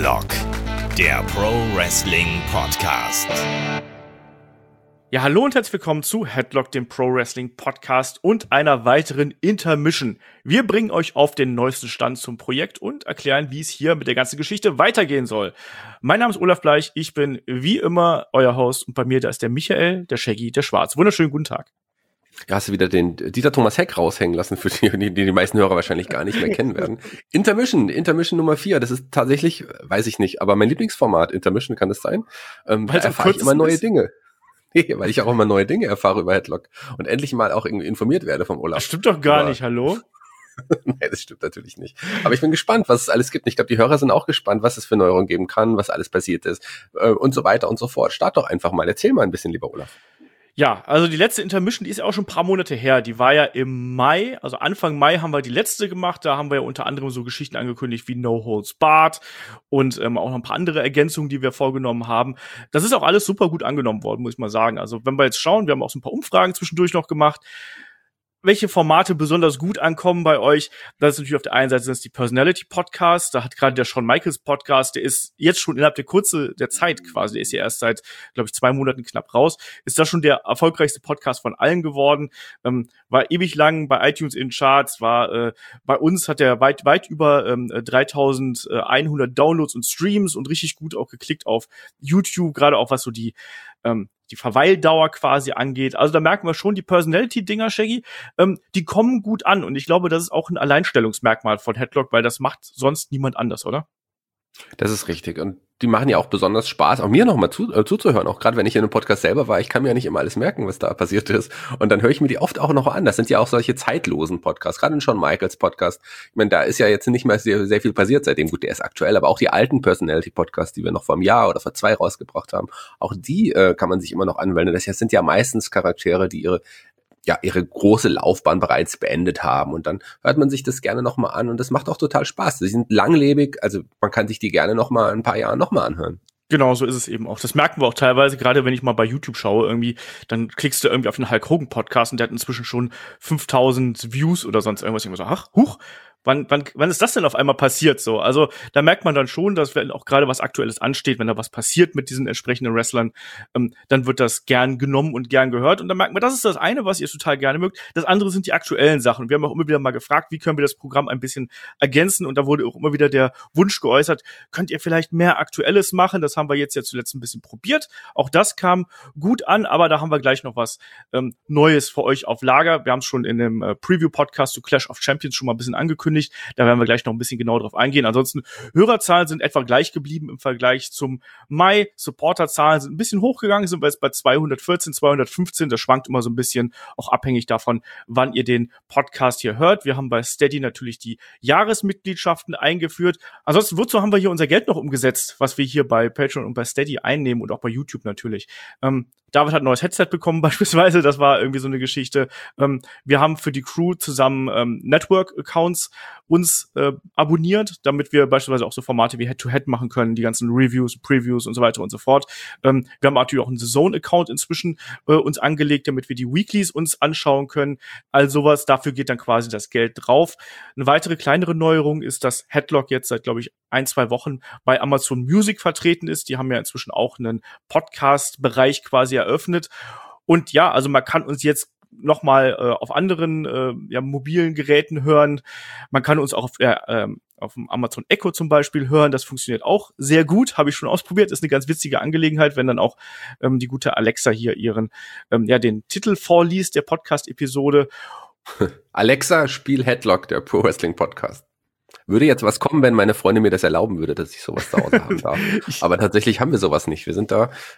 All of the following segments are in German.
Headlock, der Pro Wrestling Podcast. Ja, hallo und herzlich willkommen zu Headlock, dem Pro Wrestling Podcast und einer weiteren Intermission. Wir bringen euch auf den neuesten Stand zum Projekt und erklären, wie es hier mit der ganzen Geschichte weitergehen soll. Mein Name ist Olaf Bleich, ich bin wie immer euer Host und bei mir da ist der Michael, der Shaggy, der Schwarz. Wunderschönen guten Tag. Ja, hast du wieder den Dieter Thomas Heck raushängen lassen, für die meisten Hörer wahrscheinlich gar nicht mehr kennen werden. Intermission Nummer 4, das ist tatsächlich, weiß ich nicht, aber mein Lieblingsformat, Intermission kann es sein. Da erfahre ich immer neue Dinge. Weil ich auch immer neue Dinge erfahre über Headlock und endlich mal auch irgendwie informiert werde vom Olaf. Das stimmt doch gar nicht, hallo? Nein, das stimmt natürlich nicht. Aber ich bin gespannt, was es alles gibt. Ich glaube, die Hörer sind auch gespannt, was es für Neuerungen geben kann, was alles passiert ist und so weiter und so fort. Start doch einfach mal. Erzähl mal ein bisschen, lieber Olaf. Ja, also die letzte Intermission, die ist ja auch schon ein paar Monate her. Die war ja im Mai, also Anfang Mai haben wir die letzte gemacht. Da haben wir ja unter anderem so Geschichten angekündigt wie No Holds Barred und auch noch ein paar andere Ergänzungen, die wir vorgenommen haben. Das ist auch alles super gut angenommen worden, muss ich mal sagen. Also wenn wir jetzt schauen, wir haben auch so ein paar Umfragen zwischendurch noch gemacht, welche Formate besonders gut ankommen bei euch. Das ist natürlich auf der einen Seite sind es die Personality-Podcasts. Da hat gerade der Shawn Michaels Podcast, der ist jetzt schon innerhalb der Zeit quasi, der ist ja erst seit, glaube ich, 2 Monaten knapp raus, ist das schon der erfolgreichste Podcast von allen geworden. War ewig lang bei iTunes in Charts, war bei uns hat er weit über 3100 Downloads und Streams und richtig gut auch geklickt auf YouTube, gerade auch was so die Verweildauer quasi angeht. Also da merken wir schon, die Personality-Dinger, Shaggy, die kommen gut an. Und ich glaube, das ist auch ein Alleinstellungsmerkmal von Headlock, weil das macht sonst niemand anders, oder? Das ist richtig. Und die machen ja auch besonders Spaß, auch mir nochmal zuzuhören, auch gerade wenn ich in einem Podcast selber war. Ich kann mir ja nicht immer alles merken, was da passiert ist. Und dann höre ich mir die oft auch noch an. Das sind ja auch solche zeitlosen Podcasts, gerade in Shawn Michaels Podcast. Ich meine, da ist ja jetzt nicht mehr sehr, sehr viel passiert seitdem. Gut, der ist aktuell, aber auch die alten Personality-Podcasts, die wir noch vor einem Jahr oder vor 2 rausgebracht haben, auch die kann man sich immer noch anwenden. Das sind ja meistens Charaktere, die ihre große Laufbahn bereits beendet haben. Und dann hört man sich das gerne nochmal an und das macht auch total Spaß. Sie sind langlebig, also man kann sich die gerne nochmal in ein paar Jahren nochmal anhören. Genau, so ist es eben auch. Das merken wir auch teilweise, gerade wenn ich mal bei YouTube schaue, irgendwie, dann klickst du irgendwie auf den Hulk Hogan Podcast und der hat inzwischen schon 5000 Views oder sonst irgendwas. Ich immer so, ach, huch, wann ist das denn auf einmal passiert so? Also da merkt man dann schon, dass wenn auch gerade was Aktuelles ansteht, wenn da was passiert mit diesen entsprechenden Wrestlern, dann wird das gern genommen und gern gehört. Und dann merkt man, das ist das eine, was ihr total gerne mögt. Das andere sind die aktuellen Sachen. Wir haben auch immer wieder mal gefragt, wie können wir das Programm ein bisschen ergänzen? Und da wurde auch immer wieder der Wunsch geäußert, könnt ihr vielleicht mehr Aktuelles machen? Das haben wir jetzt ja zuletzt ein bisschen probiert. Auch das kam gut an, aber da haben wir gleich noch was Neues für euch auf Lager. Wir haben es schon in dem Preview-Podcast zu Clash of Champions schon mal ein bisschen angekündigt. Da werden wir gleich noch ein bisschen genauer drauf eingehen. Ansonsten, Hörerzahlen sind etwa gleich geblieben im Vergleich zum Mai. Supporterzahlen sind ein bisschen hochgegangen, sind wir jetzt bei 214, 215. Das schwankt immer so ein bisschen, auch abhängig davon, wann ihr den Podcast hier hört. Wir haben bei Steady natürlich die Jahresmitgliedschaften eingeführt. Ansonsten, wozu haben wir hier unser Geld noch umgesetzt, was wir hier bei Patreon und bei Steady einnehmen und auch bei YouTube natürlich. David hat ein neues Headset bekommen beispielsweise, das war irgendwie so eine Geschichte. Wir haben für die Crew zusammen Network-Accounts uns abonniert, damit wir beispielsweise auch so Formate wie Head-to-Head machen können, die ganzen Reviews, Previews und so weiter und so fort. Wir haben natürlich auch einen The-Zone-Account inzwischen uns angelegt, damit wir die Weeklies uns anschauen können. All sowas, dafür geht dann quasi das Geld drauf. Eine weitere kleinere Neuerung ist, dass Headlock jetzt seit, glaube ich, 1-2 Wochen bei Amazon Music vertreten ist. Die haben ja inzwischen auch einen Podcast-Bereich quasi eröffnet. Und ja, also man kann uns jetzt nochmal auf anderen mobilen Geräten hören. Man kann uns auch auf dem Amazon Echo zum Beispiel hören. Das funktioniert auch sehr gut. Habe ich schon ausprobiert. Ist eine ganz witzige Angelegenheit, wenn dann auch die gute Alexa hier den Titel vorliest der Podcast-Episode. Alexa, spiel Headlock, der Pro Wrestling Podcast. Würde jetzt was kommen, wenn meine Freundin mir das erlauben würde, dass ich sowas zu Hause haben darf. Aber tatsächlich haben wir sowas nicht. Wir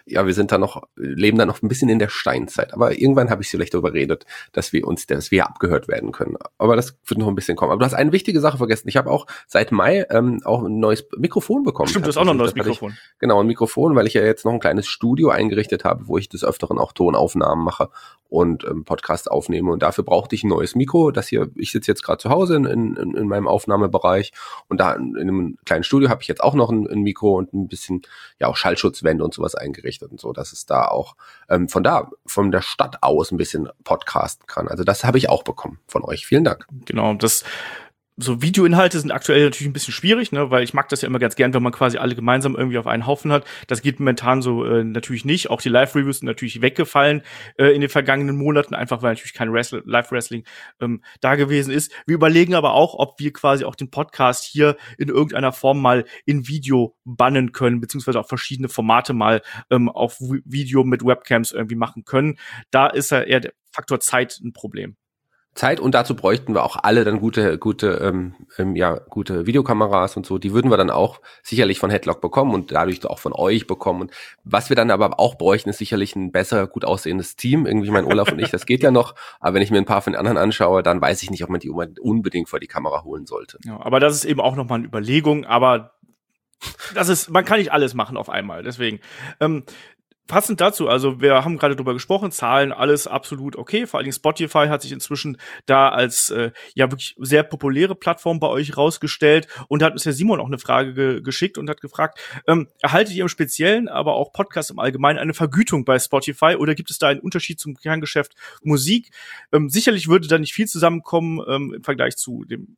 leben da noch ein bisschen in der Steinzeit. Aber irgendwann habe ich sie vielleicht überredet, dass wir abgehört werden können. Aber das wird noch ein bisschen kommen. Aber du hast eine wichtige Sache vergessen. Ich habe auch seit Mai auch ein neues Mikrofon bekommen. Stimmt, du hast auch noch ein neues Mikrofon. Genau, ein Mikrofon, weil ich ja jetzt noch ein kleines Studio eingerichtet habe, wo ich des Öfteren auch Tonaufnahmen mache und Podcast aufnehme. Und dafür brauchte ich ein neues Mikro. Ich sitze jetzt gerade zu Hause in meinem Aufnahmebereich. Und da in einem kleinen Studio habe ich jetzt auch noch ein Mikro und ein bisschen auch Schallschutzwände und sowas eingerichtet und so, dass es da auch von der Stadt aus ein bisschen podcasten kann. Also das habe ich auch bekommen von euch. Vielen Dank. Genau, das so Videoinhalte sind aktuell natürlich ein bisschen schwierig, ne, weil ich mag das ja immer ganz gern, wenn man quasi alle gemeinsam irgendwie auf einen Haufen hat. Das geht momentan so natürlich nicht. Auch die Live-Reviews sind natürlich weggefallen in den vergangenen Monaten, einfach weil natürlich kein Live-Wrestling da gewesen ist. Wir überlegen aber auch, ob wir quasi auch den Podcast hier in irgendeiner Form mal in Video bannen können, beziehungsweise auch verschiedene Formate mal auf Video mit Webcams irgendwie machen können. Da ist ja eher der Faktor Zeit ein Problem. Zeit, und dazu bräuchten wir auch alle dann gute Videokameras und so. Die würden wir dann auch sicherlich von Headlock bekommen und dadurch auch von euch bekommen. Und was wir dann aber auch bräuchten, ist sicherlich ein besser, gut aussehendes Team. Irgendwie, mein Olaf und ich, das geht ja noch. Aber wenn ich mir ein paar von den anderen anschaue, dann weiß ich nicht, ob man die unbedingt vor die Kamera holen sollte. Ja, aber das ist eben auch nochmal eine Überlegung. Aber man kann nicht alles machen auf einmal. Deswegen, passend dazu, also wir haben gerade drüber gesprochen, Zahlen, alles absolut okay. Vor allen Dingen Spotify hat sich inzwischen da als wirklich sehr populäre Plattform bei euch rausgestellt, und da hat uns der Simon auch eine Frage geschickt und hat gefragt, erhaltet ihr im Speziellen, aber auch Podcasts im Allgemeinen eine Vergütung bei Spotify, oder gibt es da einen Unterschied zum Kerngeschäft Musik? Sicherlich würde da nicht viel zusammenkommen im Vergleich zu dem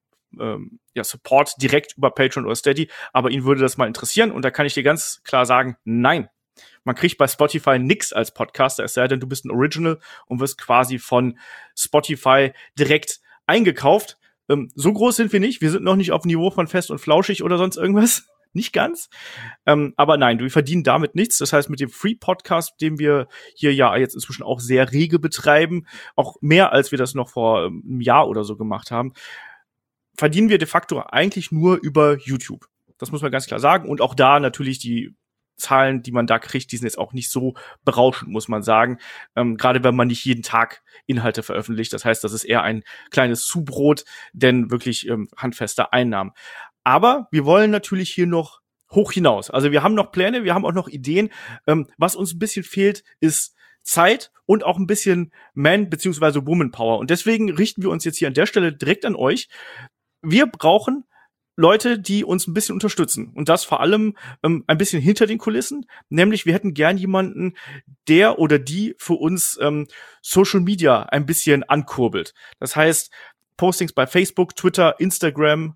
Support direkt über Patreon oder Steady, aber ihn würde das mal interessieren, und da kann ich dir ganz klar sagen, nein. Man kriegt bei Spotify nix als Podcaster, es sei denn, du bist ein Original und wirst quasi von Spotify direkt eingekauft. So groß sind wir nicht. Wir sind noch nicht auf dem Niveau von Fest und Flauschig oder sonst irgendwas. Nicht ganz. Aber nein, wir verdienen damit nichts. Das heißt, mit dem Free-Podcast, den wir hier ja jetzt inzwischen auch sehr rege betreiben, auch mehr, als wir das noch vor einem Jahr oder so gemacht haben, verdienen wir de facto eigentlich nur über YouTube. Das muss man ganz klar sagen. Und auch da natürlich die Zahlen, die man da kriegt, die sind jetzt auch nicht so berauschend, muss man sagen. Gerade wenn man nicht jeden Tag Inhalte veröffentlicht. Das heißt, das ist eher ein kleines Zubrot, denn wirklich handfeste Einnahmen. Aber wir wollen natürlich hier noch hoch hinaus. Also wir haben noch Pläne, wir haben auch noch Ideen. Was uns ein bisschen fehlt, ist Zeit und auch ein bisschen Man- bzw. Woman-Power. Und deswegen richten wir uns jetzt hier an der Stelle direkt an euch. Wir brauchen Leute, die uns ein bisschen unterstützen. Und das vor allem ein bisschen hinter den Kulissen. Nämlich, wir hätten gern jemanden, der oder die für uns Social Media ein bisschen ankurbelt. Das heißt, Postings bei Facebook, Twitter, Instagram,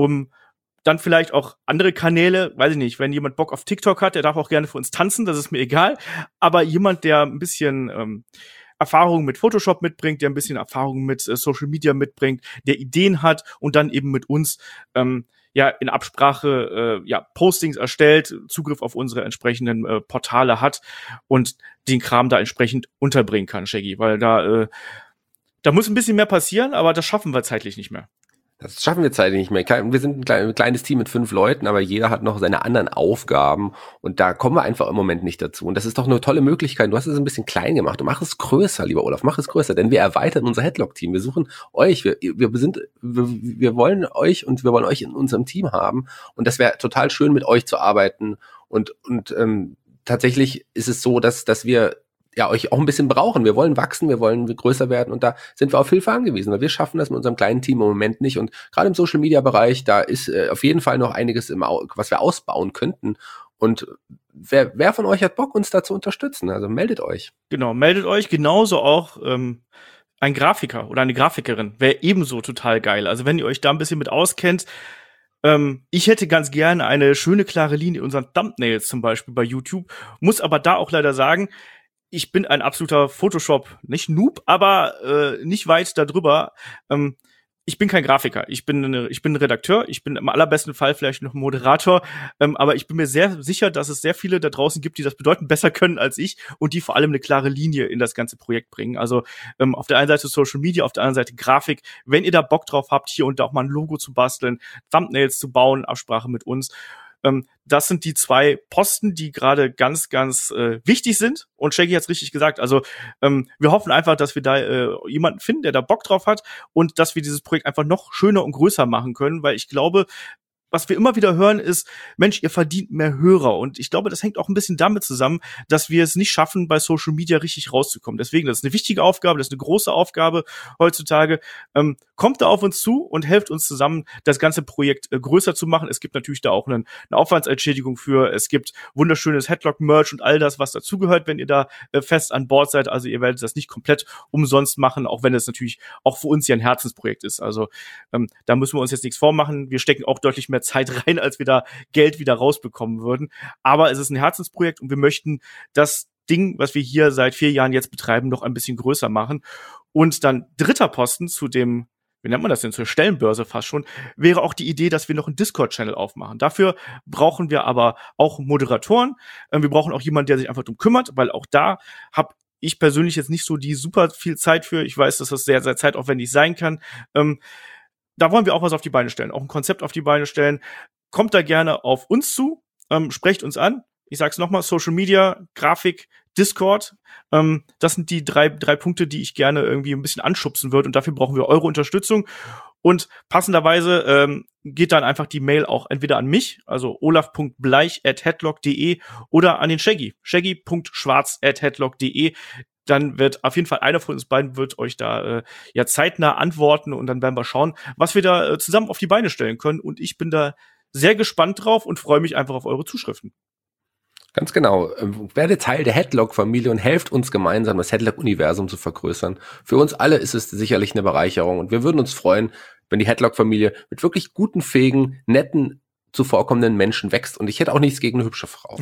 dann vielleicht auch andere Kanäle, weiß ich nicht, wenn jemand Bock auf TikTok hat, der darf auch gerne für uns tanzen, das ist mir egal. Aber jemand, der ein bisschen Erfahrung mit Photoshop mitbringt, der ein bisschen Erfahrung mit Social Media mitbringt, der Ideen hat und dann eben mit uns in Absprache Postings erstellt, Zugriff auf unsere entsprechenden Portale hat und den Kram da entsprechend unterbringen kann, Shaggy, weil da muss ein bisschen mehr passieren, aber das schaffen wir zeitlich nicht mehr. Das schaffen wir zeitlich nicht mehr. Wir sind ein kleines Team mit 5 Leuten, aber jeder hat noch seine anderen Aufgaben und da kommen wir einfach im Moment nicht dazu. Und das ist doch eine tolle Möglichkeit. Du hast es ein bisschen klein gemacht. Du mach es größer, lieber Olaf, mach es größer, denn wir erweitern unser Headlock-Team. Wir suchen euch, wir wollen euch und wir wollen euch in unserem Team haben und das wäre total schön, mit euch zu arbeiten und tatsächlich ist es so, dass wir euch auch ein bisschen brauchen. Wir wollen wachsen, wir wollen größer werden und da sind wir auf Hilfe angewiesen, weil wir schaffen das mit unserem kleinen Team im Moment nicht und gerade im Social-Media-Bereich, da ist auf jeden Fall noch einiges, was wir ausbauen könnten und wer von euch hat Bock, uns da zu unterstützen? Also meldet euch. Genau, meldet euch. Genauso auch ein Grafiker oder eine Grafikerin wäre ebenso total geil. Also wenn ihr euch da ein bisschen mit auskennt, ich hätte ganz gerne eine schöne, klare Linie in unseren Thumbnails zum Beispiel bei YouTube, muss aber da auch leider sagen, ich bin ein absoluter Photoshop, nicht Noob, aber nicht weit darüber. Ich bin kein Grafiker, ich bin ein Redakteur, ich bin im allerbesten Fall vielleicht noch ein Moderator, aber ich bin mir sehr sicher, dass es sehr viele da draußen gibt, die das bedeutend besser können als ich und die vor allem eine klare Linie in das ganze Projekt bringen. Also auf der einen Seite Social Media, auf der anderen Seite Grafik. Wenn ihr da Bock drauf habt, hier und da auch mal ein Logo zu basteln, Thumbnails zu bauen, Absprache mit uns, das sind die 2 Posten, die gerade ganz, ganz wichtig sind. Und Shaggy hat's richtig gesagt. Also wir hoffen einfach, dass wir da jemanden finden, der da Bock drauf hat und dass wir dieses Projekt einfach noch schöner und größer machen können, weil ich glaube, was wir immer wieder hören, ist, Mensch, ihr verdient mehr Hörer. Und ich glaube, das hängt auch ein bisschen damit zusammen, dass wir es nicht schaffen, bei Social Media richtig rauszukommen. Deswegen, das ist eine wichtige Aufgabe, das ist eine große Aufgabe heutzutage. Kommt da auf uns zu und helft uns zusammen, das ganze Projekt größer zu machen. Es gibt natürlich da auch eine Aufwandsentschädigung für. Es gibt wunderschönes Headlock-Merch und all das, was dazugehört, wenn ihr da fest an Bord seid. Also ihr werdet das nicht komplett umsonst machen, auch wenn es natürlich auch für uns ja ein Herzensprojekt ist. Also da müssen wir uns jetzt nichts vormachen. Wir stecken auch deutlich mehr Zeit rein, als wir da Geld wieder rausbekommen würden. Aber es ist ein Herzensprojekt und wir möchten das Ding, was wir hier seit 4 Jahren jetzt betreiben, noch ein bisschen größer machen. Und dann dritter Posten zu dem, wie nennt man das denn, zur Stellenbörse fast schon, wäre auch die Idee, dass wir noch einen Discord-Channel aufmachen. Dafür brauchen wir aber auch Moderatoren. Wir brauchen auch jemanden, der sich einfach drum kümmert, weil auch da habe ich persönlich jetzt nicht so die super viel Zeit für. Ich weiß, dass das sehr, sehr zeitaufwendig sein kann. Da wollen wir auch was auf die Beine stellen, auch ein Konzept auf die Beine stellen. Kommt da gerne auf uns zu, sprecht uns an. Ich sag's nochmal, Social Media, Grafik, Discord. Das sind die drei Punkte, die ich gerne irgendwie ein bisschen anschubsen würde. Und dafür brauchen wir eure Unterstützung. Und passenderweise geht dann einfach die Mail auch entweder an mich, also olaf.bleich@headlock.de oder an den Shaggy, shaggy.schwarz@headlock.de. Dann wird auf jeden Fall einer von uns beiden wird euch da ja zeitnah antworten und dann werden wir schauen, was wir da zusammen auf die Beine stellen können. Und ich bin da sehr gespannt drauf und freue mich einfach auf eure Zuschriften. Ganz genau. Werde Teil der Headlock-Familie und helft uns gemeinsam, das Headlock-Universum zu vergrößern. Für uns alle ist es sicherlich eine Bereicherung und wir würden uns freuen, wenn die Headlock-Familie mit wirklich guten, fähigen, netten, zuvorkommenden Menschen wächst. Und ich hätte auch nichts gegen eine hübsche Frau.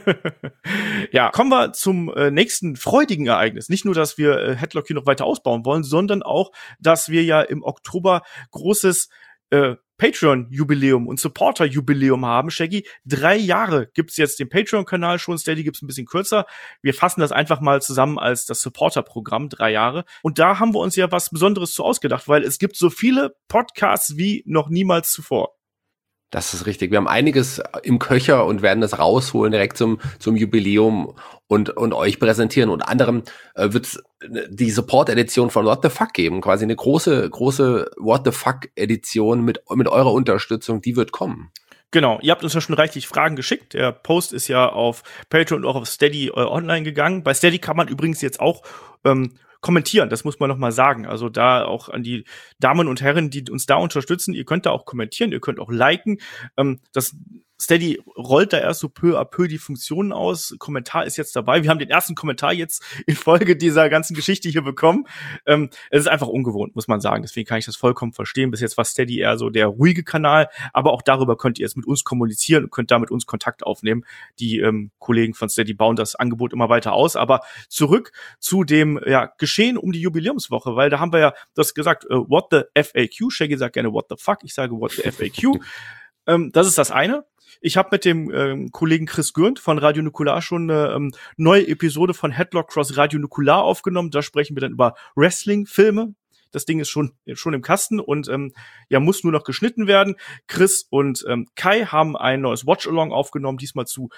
Ja, kommen wir zum nächsten freudigen Ereignis. Nicht nur, dass wir Headlock hier noch weiter ausbauen wollen, sondern auch, dass wir ja im Oktober großes Patreon-Jubiläum und Supporter-Jubiläum haben. Shaggy, 3 Jahre gibt's jetzt den Patreon-Kanal schon, Steady gibt's ein bisschen kürzer. Wir fassen das einfach mal zusammen als das Supporter-Programm, 3 Jahre. Und da haben wir uns ja was Besonderes zu ausgedacht, weil es gibt so viele Podcasts wie noch niemals zuvor. Das ist richtig. Wir haben einiges im Köcher und werden das rausholen direkt zum Jubiläum und euch präsentieren. Unter anderem wird es die Support-Edition von What the Fuck geben. Quasi eine große What the Fuck-Edition mit eurer Unterstützung. Die wird kommen. Genau, ihr habt uns ja schon reichlich Fragen geschickt. Der Post ist ja auf Patreon und auch auf Steady online gegangen. Bei Steady kann man übrigens jetzt auch kommentieren, das muss man noch mal sagen. Also da auch an die Damen und Herren, die uns da unterstützen, ihr könnt da auch kommentieren, ihr könnt auch liken. Das Steady rollt da erst so peu à peu die Funktionen aus. Kommentar ist jetzt dabei. Wir haben den ersten Kommentar jetzt in Folge dieser ganzen Geschichte hier bekommen. Es ist einfach ungewohnt, muss man sagen. Deswegen kann ich das vollkommen verstehen. Bis jetzt war Steady eher so der ruhige Kanal. Aber auch darüber könnt ihr jetzt mit uns kommunizieren und könnt da mit uns Kontakt aufnehmen. Die Kollegen von Steady bauen das Angebot immer weiter aus. Aber zurück zu dem Geschehen um die Jubiläumswoche, weil da haben wir ja das gesagt, what the FAQ. Shaggy sagt gerne what the fuck. Ich sage what the FAQ. Das ist das eine. Ich habe mit dem Kollegen Chris Gürnt von Radio Nukular schon eine neue Episode von Headlock Cross Radio Nukular aufgenommen. Da sprechen wir dann über Wrestling-Filme. Das Ding ist schon im Kasten und muss nur noch geschnitten werden. Chris und Kai haben ein neues Watch-Along aufgenommen, diesmal zu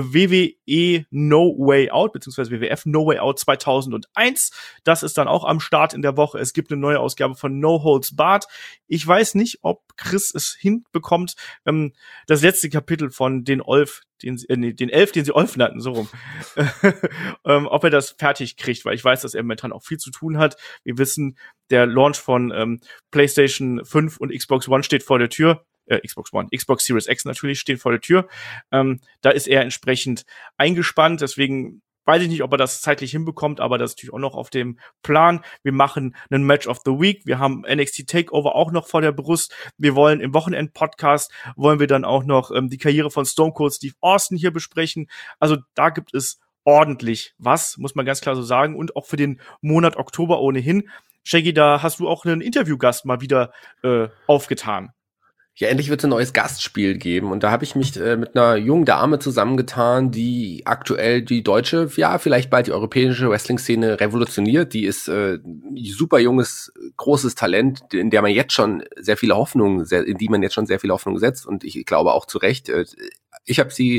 WWE No Way Out, beziehungsweise WWF No Way Out 2001. Das ist dann auch am Start in der Woche. Es gibt eine neue Ausgabe von No Holds Barred. Ich weiß nicht, ob Chris es hinbekommt, das letzte Kapitel von den Elf, den sie Olf nannten, so rum, ob er das fertig kriegt, weil ich weiß, dass er momentan auch viel zu tun hat. Wir wissen, der Launch von PlayStation 5 und Xbox One steht vor der Tür. Xbox One, Xbox Series X natürlich stehen vor der Tür. Da ist er entsprechend eingespannt, deswegen weiß ich nicht, ob er das zeitlich hinbekommt, aber das ist natürlich auch noch auf dem Plan. Wir machen einen Match of the Week. Wir haben NXT Takeover auch noch vor der Brust. Wir wollen im Wochenend-Podcast wollen wir dann auch noch die Karriere von Stone Cold Steve Austin hier besprechen. Also da gibt es ordentlich was, muss man ganz klar so sagen. Und auch für den Monat Oktober ohnehin. Shaggy, da hast du auch einen Interviewgast mal wieder aufgetan. Ja, endlich wird es ein neues Gastspiel geben und da habe ich mich mit einer jungen Dame zusammengetan, die aktuell die deutsche, vielleicht bald die europäische Wrestling-Szene revolutioniert. Die ist super junges, großes Talent, in die man jetzt schon sehr viele Hoffnungen setzt und ich glaube auch zu Recht. Ich habe sie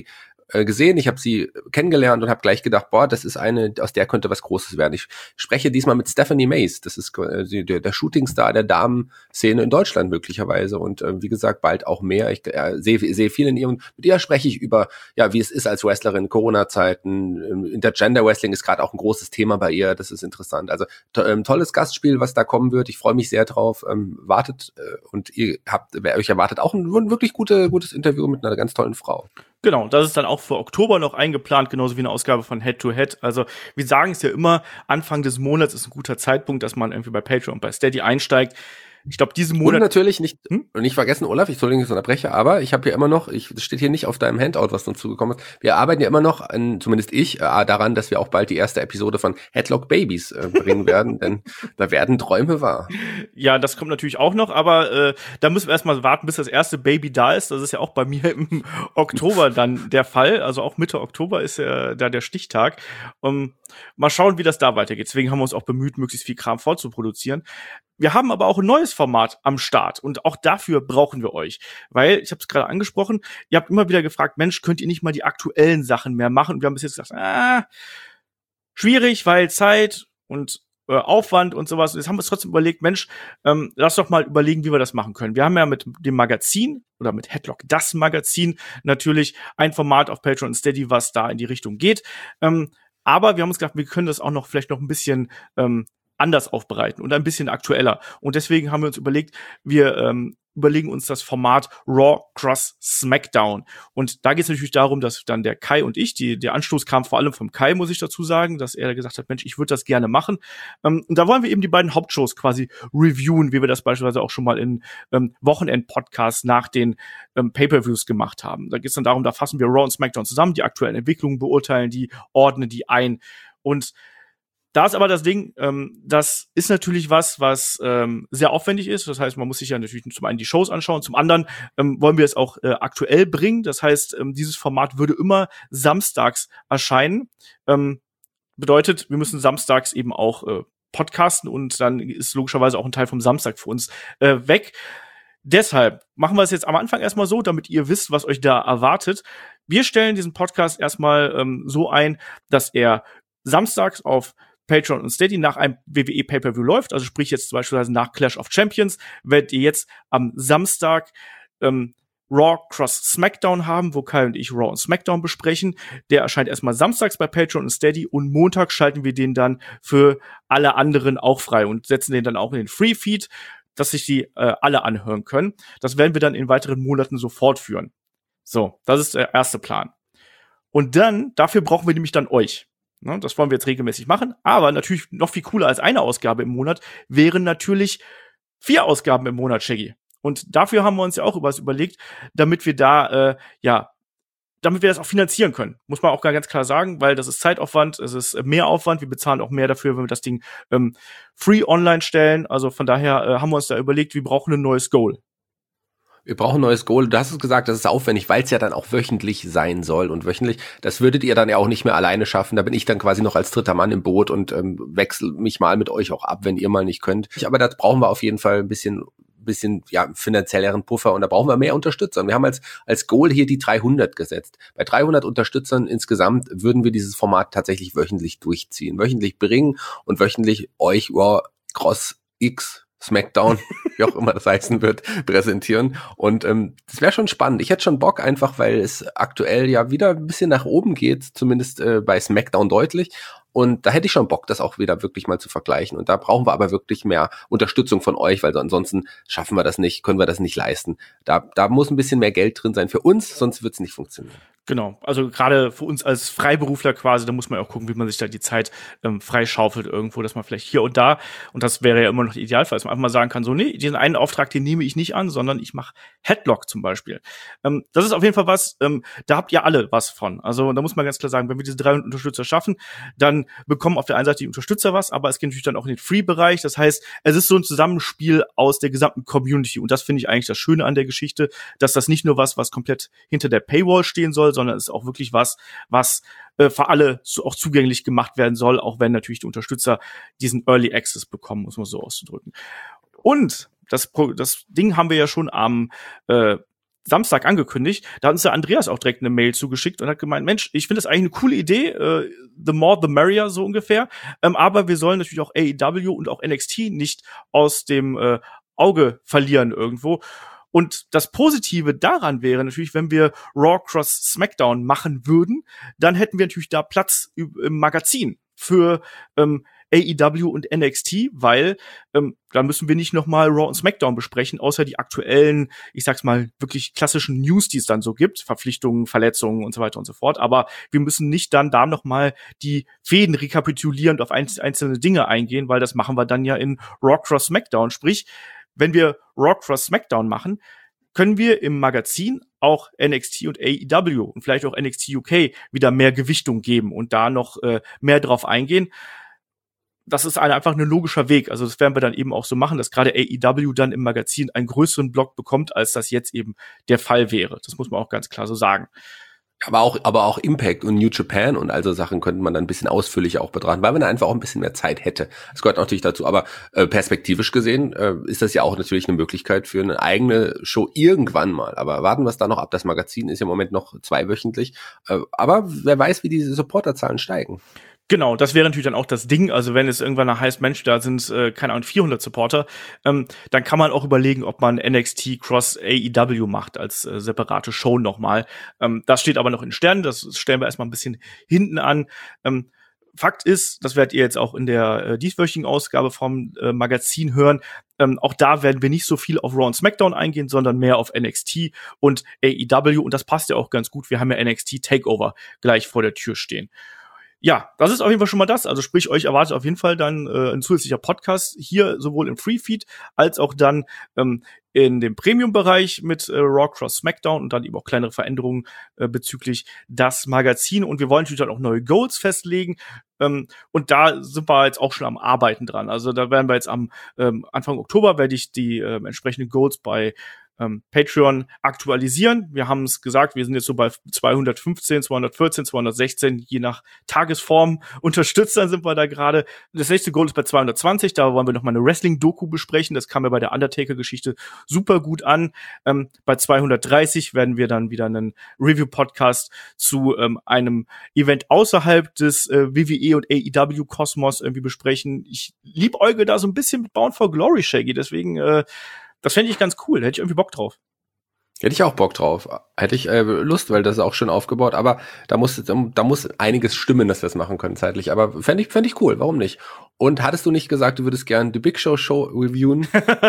gesehen, ich habe sie kennengelernt und habe gleich gedacht, boah, das ist eine, aus der könnte was Großes werden. Ich spreche diesmal mit Stephanie Mays, das ist der Shootingstar der Damenszene in Deutschland möglicherweise und wie gesagt, bald auch mehr. Ich sehe viel in ihr und mit ihr spreche ich über, ja, wie es ist als Wrestlerin, Corona-Zeiten, Intergender Wrestling ist gerade auch ein großes Thema bei ihr, das ist interessant. Also tolles Gastspiel, was da kommen wird, ich freue mich sehr drauf, wartet und euch erwartet auch ein wirklich gutes Interview mit einer ganz tollen Frau. Genau, das ist dann auch für Oktober noch eingeplant, genauso wie eine Ausgabe von Head to Head. Also wir sagen es ja immer, Anfang des Monats ist ein guter Zeitpunkt, dass man irgendwie bei Patreon und bei Steady einsteigt. Ich glaube, diesen Monat. Und natürlich nicht vergessen, Olaf, ich soll nicht unterbrechen, aber ich habe hier immer noch, das steht hier nicht auf deinem Handout, was uns zugekommen ist. Wir arbeiten ja immer noch, zumindest ich, daran, dass wir auch bald die erste Episode von Headlock Babies bringen werden, denn da werden Träume wahr. Ja, das kommt natürlich auch noch, aber da müssen wir erstmal warten, bis das erste Baby da ist. Das ist ja auch bei mir im Oktober dann der Fall. Also auch Mitte Oktober ist ja da der Stichtag. Mal schauen, wie das da weitergeht. Deswegen haben wir uns auch bemüht, möglichst viel Kram vorzuproduzieren. Wir haben aber auch ein neues Format am Start und auch dafür brauchen wir euch, weil, ich habe es gerade angesprochen, ihr habt immer wieder gefragt, Mensch, könnt ihr nicht mal die aktuellen Sachen mehr machen? Und wir haben bis jetzt gesagt, schwierig, weil Zeit und Aufwand und sowas. Und jetzt haben wir uns trotzdem überlegt, Mensch, lass doch mal überlegen, wie wir das machen können. Wir haben ja mit dem Magazin oder mit Headlock das Magazin natürlich ein Format auf Patreon und Steady, was da in die Richtung geht. Aber wir haben uns gedacht, wir können das auch noch vielleicht noch ein bisschen anders aufbereiten und ein bisschen aktueller. Und deswegen haben wir uns überlegt, wir überlegen uns das Format Raw Cross Smackdown. Und da geht es natürlich darum, dass dann der Kai und ich, der Anstoß kam vor allem vom Kai, muss ich dazu sagen, dass er gesagt hat, Mensch, ich würde das gerne machen. Und da wollen wir eben die beiden Hauptshows quasi reviewen, wie wir das beispielsweise auch schon mal in Wochenend-Podcasts nach den Pay-Per-Views gemacht haben. Da geht es dann darum, da fassen wir Raw und Smackdown zusammen, die aktuellen Entwicklungen beurteilen, die ordnen die ein. Und da ist aber das Ding, das ist natürlich was sehr aufwendig ist. Das heißt, man muss sich ja natürlich zum einen die Shows anschauen, zum anderen wollen wir es auch aktuell bringen. Das heißt, dieses Format würde immer samstags erscheinen. Bedeutet, wir müssen samstags eben auch podcasten und dann ist logischerweise auch ein Teil vom Samstag für uns weg. Deshalb machen wir es jetzt am Anfang erstmal so, damit ihr wisst, was euch da erwartet. Wir stellen diesen Podcast erstmal so ein, dass er samstags auf Patreon und Steady nach einem WWE Pay-Per-View läuft, also sprich jetzt beispielsweise nach Clash of Champions, werdet ihr jetzt am Samstag Raw Cross Smackdown haben, wo Kai und ich Raw und Smackdown besprechen. Der erscheint erstmal samstags bei Patreon und Steady und Montag schalten wir den dann für alle anderen auch frei und setzen den dann auch in den Free Feed, dass sich die alle anhören können. Das werden wir dann in weiteren Monaten so fortführen. So, das ist der erste Plan. Und dann, dafür brauchen wir nämlich dann euch. Ne, das wollen wir jetzt regelmäßig machen. Aber natürlich noch viel cooler als eine Ausgabe im Monat wären natürlich 4 Ausgaben im Monat, Shaggy. Und dafür haben wir uns ja auch was überlegt, damit wir da, damit wir das auch finanzieren können. Muss man auch ganz klar sagen, weil das ist Zeitaufwand, es ist Mehraufwand. Wir bezahlen auch mehr dafür, wenn wir das Ding free online stellen. Also von daher haben wir uns da überlegt, wir brauchen ein neues Goal. Wir brauchen ein neues Goal. Du hast es gesagt, das ist aufwendig, weil es ja dann auch wöchentlich sein soll. Und wöchentlich, das würdet ihr dann ja auch nicht mehr alleine schaffen. Da bin ich dann quasi noch als dritter Mann im Boot und wechsle mich mal mit euch auch ab, wenn ihr mal nicht könnt. Aber da brauchen wir auf jeden Fall ein bisschen finanzielleren Puffer und da brauchen wir mehr Unterstützer. Und wir haben als Goal hier die 300 gesetzt. Bei 300 Unterstützern insgesamt würden wir dieses Format tatsächlich wöchentlich durchziehen, wöchentlich bringen und wöchentlich euch Raw Cross X Smackdown, wie auch immer das heißen wird, präsentieren. Und das wäre schon spannend. Ich hätte schon Bock, einfach weil es aktuell ja wieder ein bisschen nach oben geht, zumindest bei Smackdown deutlich. Und da hätte ich schon Bock, das auch wieder wirklich mal zu vergleichen. Und da brauchen wir aber wirklich mehr Unterstützung von euch, weil ansonsten schaffen wir das nicht, können wir das nicht leisten. Da muss ein bisschen mehr Geld drin sein für uns, sonst wird es nicht funktionieren. Genau, also gerade für uns als Freiberufler quasi, da muss man ja auch gucken, wie man sich da die Zeit freischaufelt irgendwo, dass man vielleicht hier und da, und das wäre ja immer noch der Idealfall, dass man einfach mal sagen kann, so, nee, diesen einen Auftrag, den nehme ich nicht an, sondern ich mache Headlock zum Beispiel. Das ist auf jeden Fall was, da habt ihr alle was von. Also da muss man ganz klar sagen, wenn wir diese 300 Unterstützer schaffen, dann bekommen auf der einen Seite die Unterstützer was, aber es geht natürlich dann auch in den Free-Bereich. Das heißt, es ist so ein Zusammenspiel aus der gesamten Community und das finde ich eigentlich das Schöne an der Geschichte, dass das nicht nur was komplett hinter der Paywall stehen soll, sondern es ist auch wirklich was für alle auch zugänglich gemacht werden soll, auch wenn natürlich die Unterstützer diesen Early Access bekommen, muss man so auszudrücken. Und das Ding haben wir ja schon am Samstag angekündigt. Da hat uns der Andreas auch direkt eine Mail zugeschickt und hat gemeint, Mensch, ich finde das eigentlich eine coole Idee, the more the merrier, so ungefähr. Aber wir sollen natürlich auch AEW und auch NXT nicht aus dem Auge verlieren irgendwo. Und das Positive daran wäre natürlich, wenn wir Raw Cross SmackDown machen würden, dann hätten wir natürlich da Platz im Magazin für AEW und NXT, weil da müssen wir nicht nochmal Raw und SmackDown besprechen, außer die aktuellen, ich sag's mal, wirklich klassischen News, die es dann so gibt, Verpflichtungen, Verletzungen und so weiter und so fort. Aber wir müssen nicht dann da nochmal die Fäden rekapitulieren und auf einzelne Dinge eingehen, weil das machen wir dann ja in Raw Cross SmackDown. Sprich, wenn wir Raw Cross SmackDown machen, können wir im Magazin auch NXT und AEW und vielleicht auch NXT UK wieder mehr Gewichtung geben und da noch mehr drauf eingehen. Das ist einfach ein logischer Weg. Also das werden wir dann eben auch so machen, dass gerade AEW dann im Magazin einen größeren Block bekommt, als das jetzt eben der Fall wäre. Das muss man auch ganz klar so sagen. Aber auch Impact und New Japan und all so Sachen könnte man dann ein bisschen ausführlicher auch betrachten, weil man einfach auch ein bisschen mehr Zeit hätte. Das gehört natürlich dazu. Aber perspektivisch gesehen ist das ja auch natürlich eine Möglichkeit für eine eigene Show irgendwann mal. Aber warten wir es da noch ab. Das Magazin ist ja im Moment noch 2-wöchentlich. Aber wer weiß, wie diese Supporterzahlen steigen. Genau, das wäre natürlich dann auch das Ding. Also wenn es irgendwann heißt, Mensch, da sind, keine Ahnung, 400 Supporter, dann kann man auch überlegen, ob man NXT Cross AEW macht als separate Show nochmal. Das steht aber noch in Sternen, das stellen wir erstmal ein bisschen hinten an. Fakt ist, das werdet ihr jetzt auch in der dieswöchigen Ausgabe vom Magazin hören, auch da werden wir nicht so viel auf Raw und SmackDown eingehen, sondern mehr auf NXT und AEW. Und das passt ja auch ganz gut. Wir haben ja NXT Takeover gleich vor der Tür stehen. Ja, das ist auf jeden Fall schon mal das. Also sprich, euch erwartet auf jeden Fall dann ein zusätzlicher Podcast hier sowohl im Free-Feed als auch dann in dem Premium-Bereich mit Raw Cross SmackDown und dann eben auch kleinere Veränderungen bezüglich das Magazin. Und wir wollen natürlich dann auch neue Goals festlegen. Und da sind wir jetzt auch schon am Arbeiten dran. Also da werden wir jetzt am Anfang Oktober werde ich die entsprechenden Goals bei Patreon aktualisieren. Wir haben es gesagt, wir sind jetzt so bei 215, 214, 216, je nach Tagesform Unterstützern sind wir da gerade. Das nächste Goal ist bei 220, da wollen wir noch mal eine Wrestling-Doku besprechen. Das kam ja bei der Undertaker-Geschichte super gut an. Bei 230 werden wir dann wieder einen Review-Podcast zu einem Event außerhalb des WWE und AEW-Kosmos irgendwie besprechen. Ich liebäugle da so ein bisschen mit Bound for Glory, Shaggy, deswegen das fände ich ganz cool, da hätte ich irgendwie Bock drauf. Hätte ich auch Bock drauf. Hätte ich Lust, weil das ist auch schön aufgebaut. Aber da muss einiges stimmen, dass wir es machen können zeitlich. Aber fände ich cool, warum nicht? Und hattest du nicht gesagt, du würdest gerne die Big Show reviewen?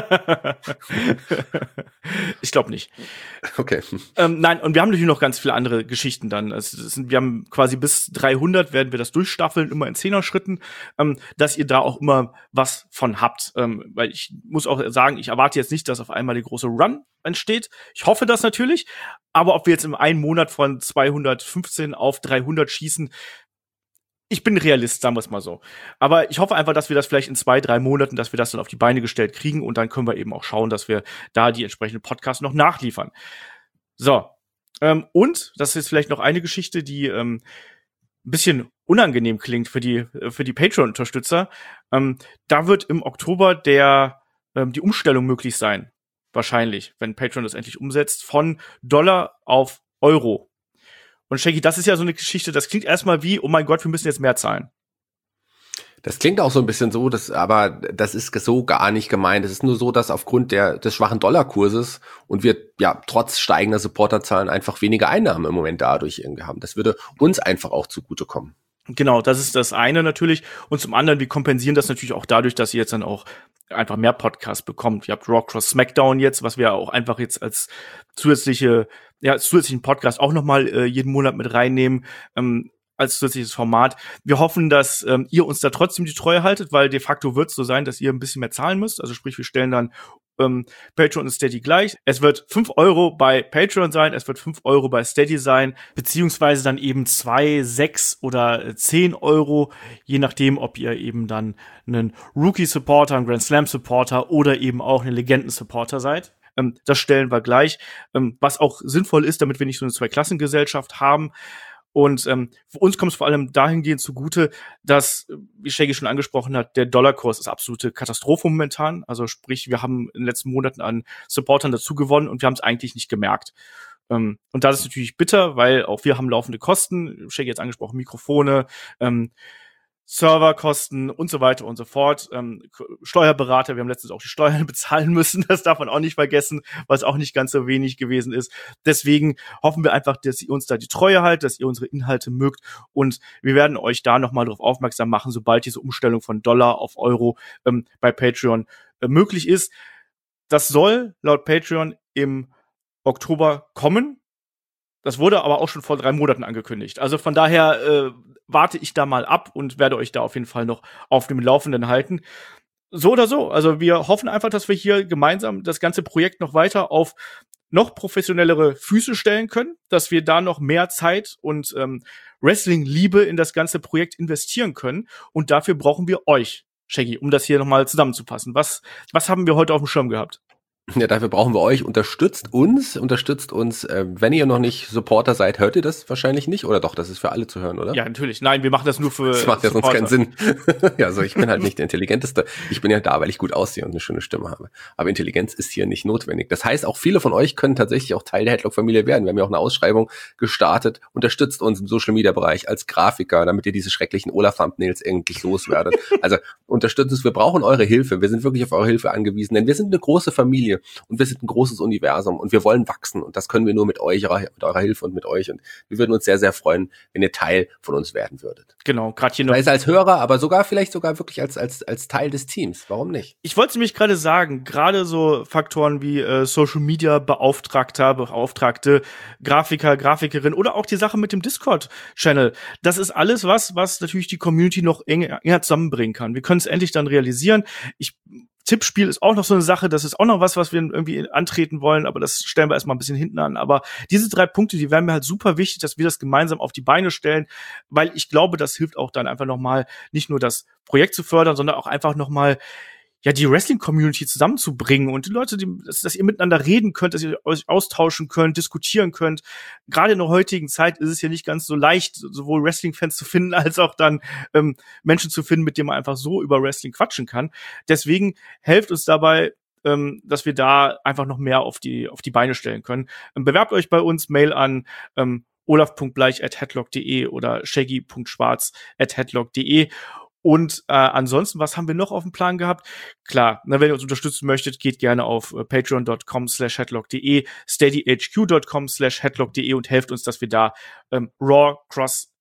Ich glaube nicht. Okay. Nein, und wir haben natürlich noch ganz viele andere Geschichten dann. Wir haben quasi bis 300 werden wir das durchstaffeln, immer in 10er-Schritten, dass ihr da auch immer was von habt. Weil ich muss auch sagen, ich erwarte jetzt nicht, dass auf einmal der große Run entsteht. Ich hoffe das natürlich. Aber ob wir jetzt in einem Monat von 215 auf 300 schießen, ich bin Realist, sagen wir es mal so. Aber ich hoffe einfach, dass wir das vielleicht in 2-3 Monaten, dass wir das dann auf die Beine gestellt kriegen und dann können wir eben auch schauen, dass wir da die entsprechenden Podcasts noch nachliefern. So. Und, das ist vielleicht noch eine Geschichte, die ein bisschen unangenehm klingt für die Patreon-Unterstützer. Da wird im Oktober die Umstellung möglich sein. Wahrscheinlich, wenn Patreon das endlich umsetzt, von $, auf Euro. Und Shaggy, das ist ja so eine Geschichte, das klingt erstmal wie, oh mein Gott, wir müssen jetzt mehr zahlen. Das klingt auch so ein bisschen so, aber das ist so gar nicht gemeint. Es ist nur so, dass aufgrund des schwachen Dollarkurses und wir ja trotz steigender Supporterzahlen einfach weniger Einnahmen im Moment dadurch irgendwie haben. Das würde uns einfach auch zugutekommen. Genau, das ist das eine natürlich. Und zum anderen, wir kompensieren das natürlich auch dadurch, dass ihr jetzt dann auch einfach mehr Podcasts bekommt. Ihr habt Raw Cross SmackDown jetzt, was wir auch einfach jetzt als zusätzlichen Podcast auch nochmal jeden Monat mit reinnehmen, als zusätzliches Format. Wir hoffen, dass ihr uns da trotzdem die Treue haltet, weil de facto wird es so sein, dass ihr ein bisschen mehr zahlen müsst. Also sprich, wir stellen dann Patreon und Steady gleich. Es wird 5 Euro bei Patreon sein, es wird 5 Euro bei Steady sein, beziehungsweise dann eben 2, 6 oder 10 Euro, je nachdem, ob ihr eben dann einen Rookie-Supporter, einen Grand Slam-Supporter oder eben auch einen Legenden-Supporter seid. Das stellen wir gleich, was auch sinnvoll ist, damit wir nicht so eine Zwei-Klassen-Gesellschaft haben. Und für uns kommt es vor allem dahingehend zugute, dass, wie Shaggy schon angesprochen hat, der Dollarkurs ist absolute Katastrophe momentan. Also sprich, wir haben in den letzten Monaten an Supportern dazu gewonnen und wir haben es eigentlich nicht gemerkt. Und das ist natürlich bitter, weil auch wir haben laufende Kosten. Shaggy jetzt angesprochen, Mikrofone, Serverkosten und so weiter und so fort. Steuerberater, wir haben letztens auch die Steuern bezahlen müssen, das darf man auch nicht vergessen, was auch nicht ganz so wenig gewesen ist. Deswegen hoffen wir einfach, dass ihr uns da die Treue haltet, dass ihr unsere Inhalte mögt und wir werden euch da nochmal darauf aufmerksam machen, sobald diese Umstellung von Dollar auf Euro bei Patreon möglich ist. Das soll laut Patreon im Oktober kommen. Das wurde aber auch schon vor 3 Monaten angekündigt. Also von daher warte ich da mal ab und werde euch da auf jeden Fall noch auf dem Laufenden halten. So oder so. Also wir hoffen einfach, dass wir hier gemeinsam das ganze Projekt noch weiter auf noch professionellere Füße stellen können, dass wir da noch mehr Zeit und Wrestling-Liebe in das ganze Projekt investieren können. Und dafür brauchen wir euch, Shaggy, um das hier nochmal zusammenzufassen. Was haben wir heute auf dem Schirm gehabt? Ja, dafür brauchen wir euch. Unterstützt uns. Wenn ihr noch nicht Supporter seid, hört ihr das wahrscheinlich nicht? Oder doch, das ist für alle zu hören, oder? Ja, natürlich. Nein, wir machen das nur für Das macht ja sonst Supporter. keinen Sinn. Ja, also ich bin halt nicht der Intelligenteste. Ich bin ja da, weil ich gut aussehe und eine schöne Stimme habe. Aber Intelligenz ist hier nicht notwendig. Das heißt, auch viele von euch können tatsächlich auch Teil der Headlock-Familie werden. Wir haben ja auch eine Ausschreibung gestartet. Unterstützt uns im Social-Media-Bereich als Grafiker, damit ihr diese schrecklichen Olaf-Thumbnails endlich loswerdet. Also unterstützt uns. Wir brauchen eure Hilfe. Wir sind wirklich auf eure Hilfe angewiesen, denn wir sind eine große Familie. Und wir sind ein großes Universum und wir wollen wachsen und das können wir nur mit euch, mit eurer Hilfe und mit euch und wir würden uns sehr, sehr freuen, wenn ihr Teil von uns werden würdet. Genau, gerade hier noch. Sei es als Hörer, aber vielleicht sogar wirklich als Teil des Teams. Warum nicht? Ich wollte nämlich gerade sagen, gerade so Faktoren wie Social Media Beauftragte, Grafiker, Grafikerin oder auch die Sache mit dem Discord-Channel. Das ist alles was natürlich die Community noch enger zusammenbringen kann. Wir können es endlich dann realisieren. Tippspiel ist auch noch so eine Sache, das ist auch noch was wir irgendwie antreten wollen, aber das stellen wir erstmal ein bisschen hinten an. Aber diese 3 Punkte, die wären mir halt super wichtig, dass wir das gemeinsam auf die Beine stellen, weil ich glaube, das hilft auch dann einfach nochmal, nicht nur das Projekt zu fördern, sondern auch einfach nochmal die Wrestling-Community zusammenzubringen und die Leute, dass ihr miteinander reden könnt, dass ihr euch austauschen könnt, diskutieren könnt. Gerade in der heutigen Zeit ist es ja nicht ganz so leicht, sowohl Wrestling-Fans zu finden, als auch dann Menschen zu finden, mit denen man einfach so über Wrestling quatschen kann. Deswegen helft uns dabei, dass wir da einfach noch mehr auf die Beine stellen können. Bewerbt euch bei uns, Mail an olaf.bleich@headlock.de oder shaggy.schwarz@headlock.de. Und ansonsten, was haben wir noch auf dem Plan gehabt? Klar, wenn ihr uns unterstützen möchtet, geht gerne auf patreon.com/headlock.de, steadyhq.com/headlock.de und helft uns, dass wir da Raw Cross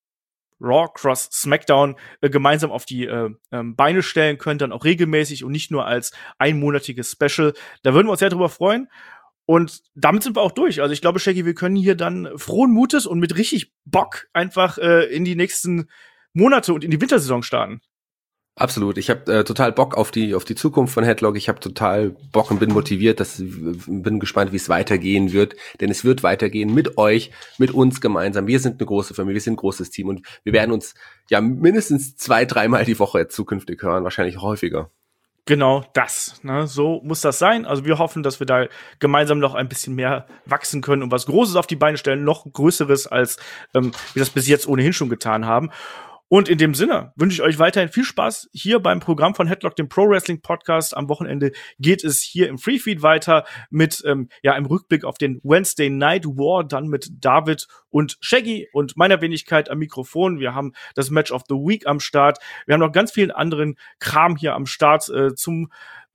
SmackDown gemeinsam auf die Beine stellen können, dann auch regelmäßig und nicht nur als einmonatiges Special. Da würden wir uns sehr drüber freuen. Und damit sind wir auch durch. Also ich glaube, Shaggy, wir können hier dann frohen Mutes und mit richtig Bock einfach in die nächsten Monate und in die Wintersaison starten. Absolut. Ich habe total Bock auf die Zukunft von Headlock. Ich habe total Bock und bin motiviert. Bin gespannt, wie es weitergehen wird. Denn es wird weitergehen mit euch, mit uns gemeinsam. Wir sind eine große Familie, wir sind ein großes Team und wir werden uns ja mindestens 2-3 Mal die Woche zukünftig hören, wahrscheinlich häufiger. Genau das, ne? So muss das sein. Also wir hoffen, dass wir da gemeinsam noch ein bisschen mehr wachsen können und was Großes auf die Beine stellen, noch Größeres, als wir das bis jetzt ohnehin schon getan haben. Und in dem Sinne wünsche ich euch weiterhin viel Spaß hier beim Programm von Headlock, dem Pro Wrestling Podcast. Am Wochenende geht es hier im Freefeed weiter mit im Rückblick auf den Wednesday Night War, dann mit David und Shaggy und meiner Wenigkeit am Mikrofon. Wir haben das Match of the Week am Start. Wir haben noch ganz vielen anderen Kram hier am Start zum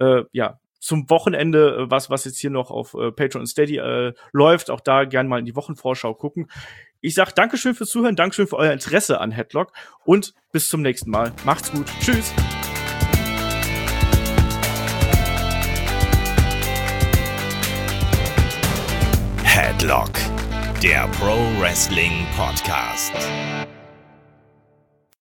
Wochenende, was jetzt hier noch auf Patreon und Steady läuft. Auch da gerne mal in die Wochenvorschau gucken. Ich sag Dankeschön fürs Zuhören, Dankeschön für euer Interesse an Headlock und bis zum nächsten Mal. Macht's gut. Tschüss. Headlock, der Pro Wrestling Podcast.